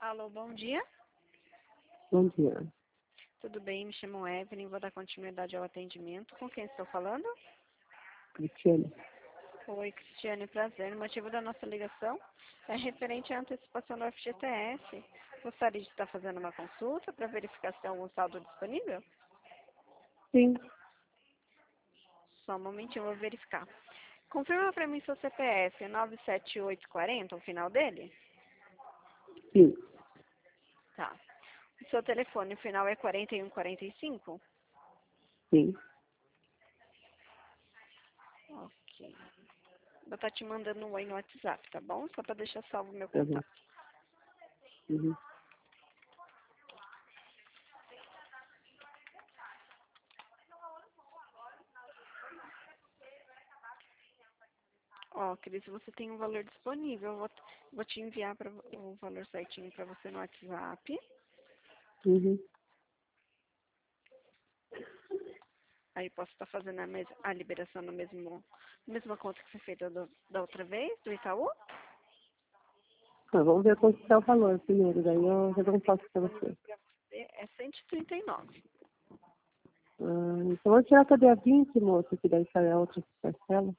Alô, bom dia. Bom dia. Tudo bem? Me chamo Evelyn, vou dar continuidade ao atendimento. Com quem estou falando? Cristiane. Oi, Cristiane, prazer. O motivo da nossa ligação é referente à antecipação do FGTS. Gostaria de estar fazendo uma consulta para verificar se tem algum saldo disponível? Sim, Só um momentinho, eu vou verificar. Confirma para mim seu CPF, 97840, o final dele? sim, Tá. O seu telefone, o final é 4145? sim. Ok. Vou estar te mandando um oi no WhatsApp, tá bom? Só para deixar salvo o meu Tá bom. contato. Uhum. Ó, Cris, você tem um valor disponível. Vou te enviar o valor certinho para você no WhatsApp. Uhum. Aí posso estar fazendo a liberação no mesma conta que foi feita da outra vez, do Itaú. Tá, vamos ver quanto está o valor primeiro, daí eu já dou um toque para você. É 139. Então vou tirar até dia 20, moça, que daí sai a outra parcela,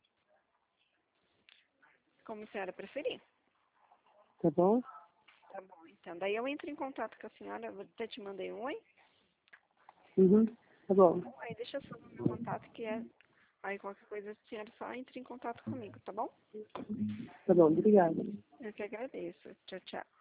Como a senhora preferir. tá bom? Tá bom, então. Daí eu entro em contato com a senhora. Eu até te mandei um oi. Uhum. Tá bom. Aí deixa só o meu contato, que é... Aí qualquer coisa, a senhora só entre em contato comigo, tá bom? Tá bom, obrigada. Eu que agradeço. Tchau, tchau.